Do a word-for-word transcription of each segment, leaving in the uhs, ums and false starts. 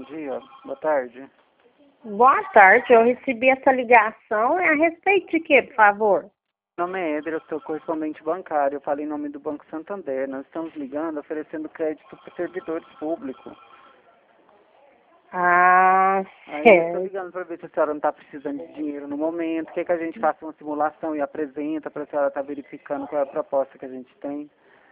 dia. Boa tarde. Boa tarde, eu recebi essa ligação. É a respeito de quê, por favor? Meu nome é Éder, eu sou correspondente bancário. Eu falei em nome do Banco Santander. Nós estamos ligando oferecendo crédito para servidores públicos. Ah, Aí eu estou certo. ligando para ver se a senhora não está precisando de dinheiro no momento. Quer que a gente faça uma simulação e apresenta para a senhora estar verificando qual é a proposta que a gente tem?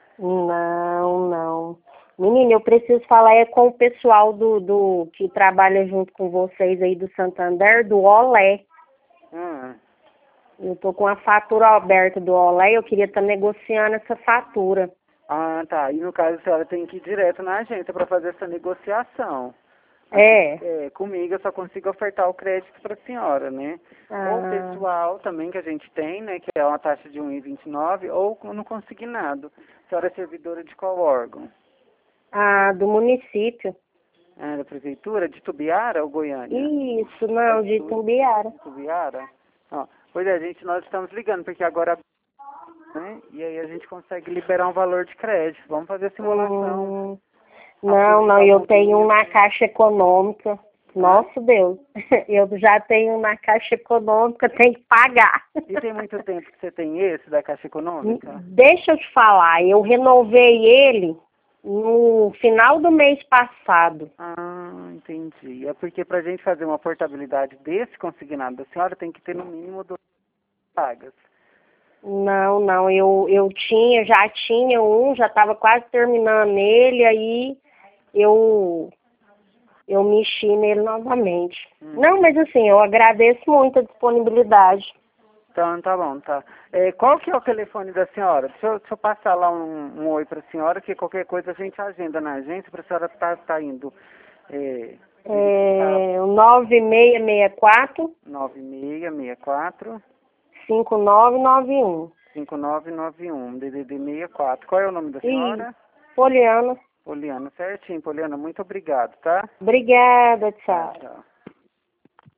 Não, não. Menina, eu preciso falar é com o pessoal do, do que trabalha junto com vocês aí do Santander, do Olé. Ah, Eu tô com a fatura aberta do Olé, eu queria estar negociando essa fatura. ah, tá. E no caso a senhora tem que ir direto na agência para fazer essa negociação. É. É, comigo eu só consigo ofertar o crédito para a senhora, né? Ou o Ah, pessoal também que a gente tem, né? Que é uma taxa de um vírgula vinte e nove, ou no consignado. A senhora é servidora de qual órgão? ah, do município. É, da prefeitura? De Tubiara ou Goiânia? Isso, não, de Tumbiara. Tubiara? Ó, pois é, gente, nós estamos ligando, porque agora, né? E aí a gente consegue liberar um valor de crédito. Vamos fazer a simulação. Hum, não, não, eu tenho um na Caixa Econômica. Nossa Deus, eu já tenho um na Caixa Econômica, tenho que pagar. E tem muito tempo que você tem esse da Caixa Econômica? Deixa eu te falar, eu renovei ele no final do mês passado. Ah, entendi. É porque para a gente fazer uma portabilidade desse consignado da senhora tem que ter no mínimo duas pagas. Não, não, eu, eu tinha, já tinha um, já estava quase terminando ele, aí eu, eu mexi nele novamente. Hum. Não, mas assim, eu agradeço muito a disponibilidade. Então, tá bom, tá. É, qual que é o telefone da senhora? Deixa eu, deixa eu passar lá um, um oi para a senhora, que qualquer coisa a gente agenda na agência para a senhora estar tá, tá indo. É, É, o nove seis seis quatro, nove seis seis quatro, cinco nove nove um. cinco nove nove um, D D D sessenta e quatro. Qual é o nome da E senhora? Poliana. Poliana, certinho, Poliana, muito obrigado, tá? Obrigada, Tchau, tchau. tchau.